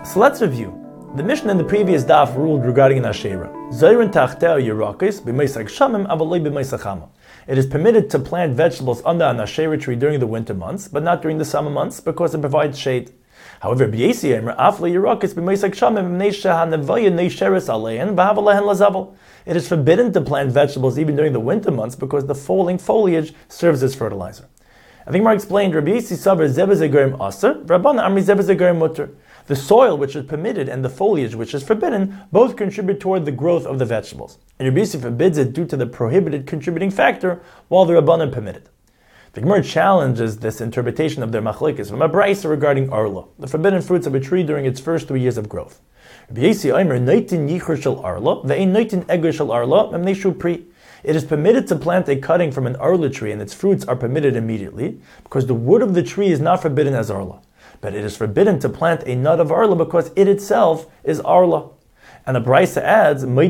So let's review. The Mishnah in the previous daf ruled regarding an Asherah. Zayrin tachteo yerakis b'meisag shamim avalei b'meisag chama. It is permitted to plant vegetables under an Asherah tree during the winter months, but not during the summer months because it provides shade. However, b'yesi emer afle yerakis b'meisag shamim b'nei shehanevaya neisheres alein v'havalehen lazavel. It is forbidden to plant vegetables even during the winter months because the falling foliage serves as fertilizer. I think Mark explained, Rabbi Yisi Savar Zebezegerim Aser, Rabban Amri Zebezegerim Mutter. The soil which is permitted and the foliage which is forbidden both contribute toward the growth of the vegetables. And Rabbi Yisi forbids it due to the prohibited contributing factor, while the Rabbanan permit it. The Gemara challenges this interpretation of their machlekes from a brayso regarding arla, the forbidden fruits of a tree during its first 3 years of growth. Rabbi Yisi Omer Noitin Yichur Shel Arla, Ve'ein Noitin Eger Shel Arla, Memneshu Pri. It is permitted to plant a cutting from an arla tree and its fruits are permitted immediately because the wood of the tree is not forbidden as arla. But it is forbidden to plant a nut of arla because it itself is arla. And the Brisa adds, Rabbi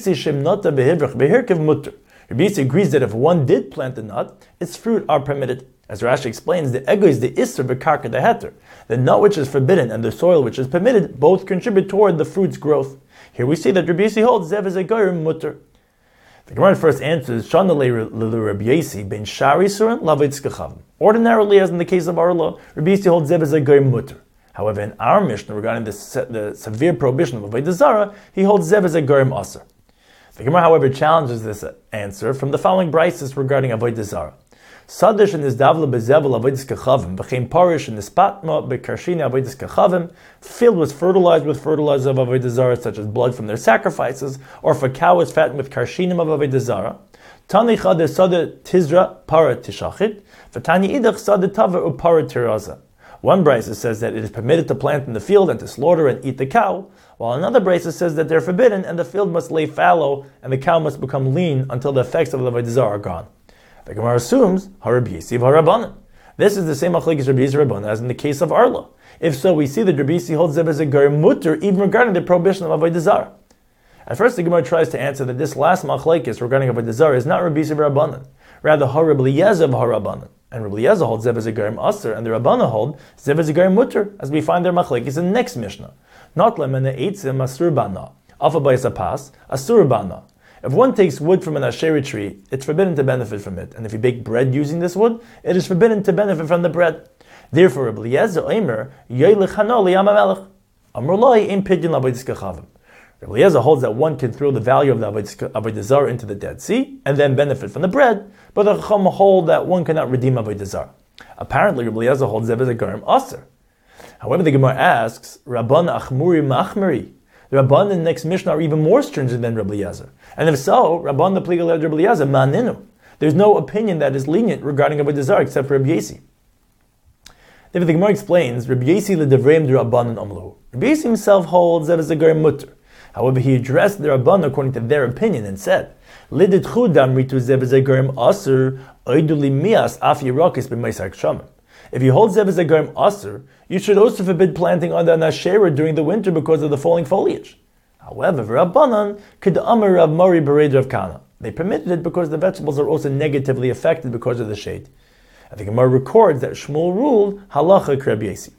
Yisi agrees that if one did plant the nut, its fruit are permitted. As Rashi explains, the ego is the isser b'karka the heter. The nut which is forbidden and the soil which is permitted both contribute toward the fruit's growth. Here we see that Rabbi Yisi holds zev is a goyim mutter. The Gemara first answers, Shanalei Rabbi Yisi ben Shari Suran Lavitz Kechavim. Ordinarily, as in the case of Arla, Rabbi Yisi holds zev as a goyim mutter. However, in our Mishnah regarding the severe prohibition of avodah zarah, he holds zev as a goyim aser. The Gemara, however, challenges this answer from the following brises regarding avodah zarah. Sadish in his davla bezevel avodas kechavim, became parish in the spatma bekarshina avodas kechavim, filled was fertilized with fertilizer of avodah zarah, such as blood from their sacrifices, or if a cow is fattened with karshinim of avodah zarah. Tani chade sada tizra para tishachit, v'tani idach sada tava upara tiraza. One brisa says that it is permitted to plant in the field and to slaughter and eat the cow, while another brisa says that they're forbidden and the field must lay fallow and the cow must become lean until the effects of the avodah zarah are gone. The Gemara assumes Rabbi Yisi v'Rabbanan. This is the same machlekes Rabbi Yisi Rabbanan as in the case of Arla. If so, we see that Rabbi Yisi holds zev as a goyim mutter even regarding the prohibition of avodah zarah. At first, the Gemara tries to answer that this last machlekes regarding avodah zarah is not Rabbi Yisi v'Rabbanan, rather Rabbi Eliezer v'Rabbanan. And Rabbi Eliezer holds zev as a goyim aser, and the Rabbanan hold zev as a goyim mutter, as we find their machlekes in the next Mishnah. Not lemene eitzim asur bana, alpha bayis apas asur bana. If one takes wood from an Asherah tree, it's forbidden to benefit from it. And if you bake bread using this wood, it is forbidden to benefit from the bread. Therefore, Rabbi Eliezer Omer, Yoylech Hano Liyam HaMelech, Amrulai Ein Pidyon L'Avodas Kechavim. Rabbi Eliezer holds that one can throw the value of the avodah zarah into the Dead Sea and then benefit from the bread, but the Chacham hold that one cannot redeem avodah zarah. Apparently, Rabbi Eliezer holds that as a garim aser. However, the Gemara asks, Rabban Achmuri Machmeri. The Rabban in the next Mishnah are even more stringent than Rabbi Eliezer. And if so, Rabban the Pligal Rabbi Eliezer, Maninu. There's no opinion that is lenient regarding avodah zarah except for Rabbi Yisi. Therefore, the Gemara explains, Rabbi Yisi l'devreim de Rabbanan amlu. Rabbi Yisi himself holds that as a garim mutter. However, he addressed the Rabban according to their opinion and said, Liditchu damri tu zev as a garim aser, oiduli mias af yirakis b'meisak shamim. If you hold zev as a garim aser, you should also forbid planting under an Asherah during the winter because of the falling foliage. However, Rabbanan could amar Rav Mari bered Rav Kana. They permitted it because the vegetables are also negatively affected because of the shade. I think Gemara records that Shmuel ruled halacha Rabbi Yisi.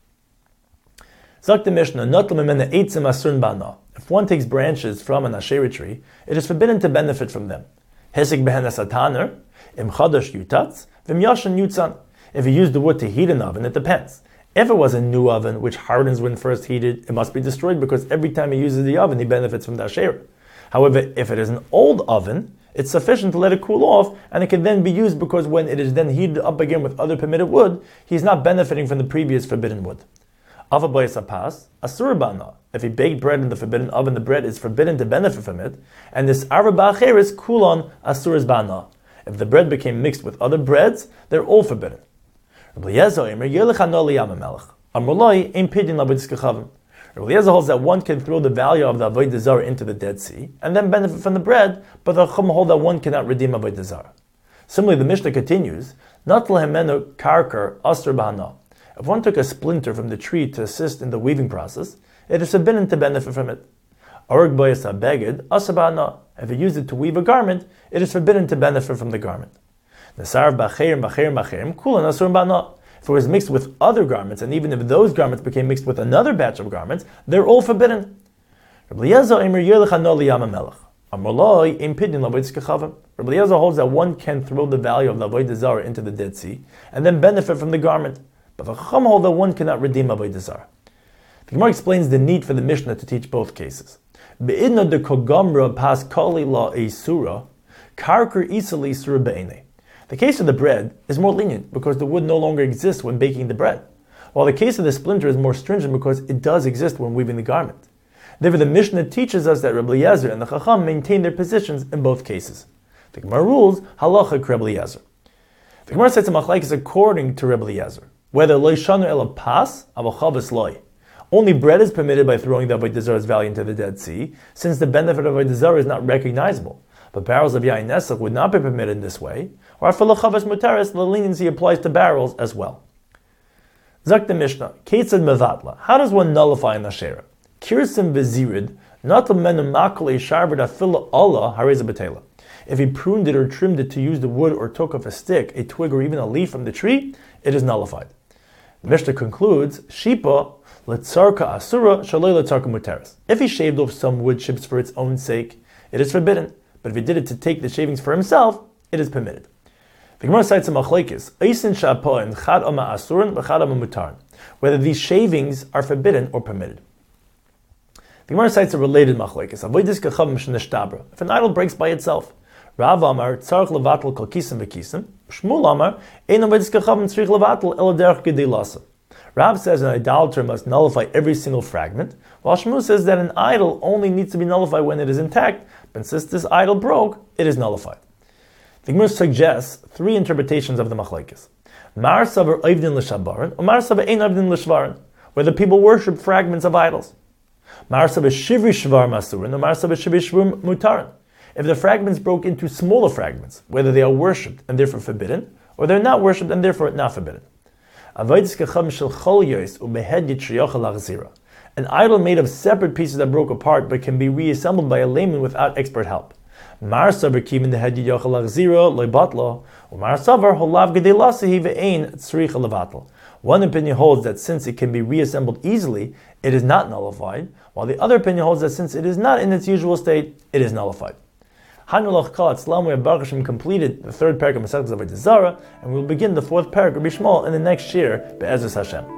Zak the Mishnah, not lememena eitzim asurn bana. If one takes branches from an Asherah tree, it is forbidden to benefit from them. Hesik behen asataner, im chadash yutatz, vim yashan yutzan. If you use the wood to heat an oven, it depends. If it was a new oven, which hardens when first heated, it must be destroyed because every time he uses the oven, he benefits from the Asherah. However, if it is an old oven, it's sufficient to let it cool off, and it can then be used because when it is then heated up again with other permitted wood, he's not benefiting from the previous forbidden wood. If he baked bread in the forbidden oven, the bread is forbidden to benefit from it, and this arba acheres kulon asur bana. If the bread became mixed with other breads, they're all forbidden. Rabbi Eliezer holds that one can throw the value of the avodah zarah into the Dead Sea and then benefit from the bread, but the Chacham hold that one cannot redeem avodah zarah. Similarly, the Mishnah continues, Not lehemenu karkar asr b'hana. If one took a splinter from the tree to assist in the weaving process, it is forbidden to benefit from it. Org boyas beged asr b'hana. If he used it to weave a garment, it is forbidden to benefit from the garment. If If it was mixed with other garments, and even if those garments became mixed with another batch of garments, they're all forbidden. Rabbi Eliezer holds that one can throw the value of the avodah zarah into the Dead Sea and then benefit from the garment, but the Chacham hold that one cannot redeem avodah zarah. The Gemara explains the need for the Mishnah to teach both cases. Be'idna de kogamra pas kali la eisura, karker isali isura be'ene. The case of the bread is more lenient because the wood no longer exists when baking the bread, while the case of the splinter is more stringent because it does exist when weaving the garment. Therefore, the Mishnah teaches us that Rabbi Eliezer and the Chacham maintain their positions in both cases. The Gemara rules halacha Rabbi Eliezer. The Gemara says a machlekes according to Rabbi Eliezer, whether loishanu ela pas avochavas loy. Only bread is permitted by throwing the avodah zarah's value into the Dead Sea, since the benefit of avodah zarah is not recognizable. But barrels of yain nesach would not be permitted in this way, or for lachavas mutaris, the leniency applies to barrels as well. Zak the Mishnah, Ketzad mevatla. How does one nullify an asherah? Kirsim v'zirid, not menu makle sharbat afila Allah hareza betela. If he pruned it or trimmed it to use the wood or took off a stick, a twig, or even a leaf from the tree, it is nullified. The Mishnah concludes, Shipa letzarka asura shalei letzarka muteris. If he shaved off some wood chips for its own sake, it is forbidden. But if he did it to take the shavings for himself, it is permitted. The Gemara cites a machlekes, Eisin sha'apa and chad ama asurin v'chad ama mutarin, whether these shavings are forbidden or permitted. The Gemara cites a related machlekes, avodas kachavim sheneshtabra. If an idol breaks by itself, Rav Amar tzarich levatel kol kisim v'kisim, Shmuel Amar ein avodas kachavim tzarich levatel ela derech gedei lasa. Rav says an idolater must nullify every single fragment, while Shmuel says that an idol only needs to be nullified when it is intact, but since this idol broke, it is nullified. The Gemara suggests three interpretations of the machlekes. Mar savar oivdin l'shabaran, or mar savar ein oivdin l'shvaran, whether people worship fragments of idols. Mar savar shivri shvar masurin, or mar savar shivri shvar mutarin. If the fragments broke into smaller fragments, whether they are worshipped and therefore forbidden, or they're not worshipped and therefore not forbidden. An idol made of separate pieces that broke apart but can be reassembled by a layman without expert help. One opinion holds that since it can be reassembled easily, it is not nullified, while the other opinion holds that since it is not in its usual state, it is nullified. Hanulach Kalat Slam, we have Baruch Hashem completed the third parak of Masechtas Avodah Zarah, and we will begin the fourth parak of Bishmol in the next year, Be'ezus Hashem.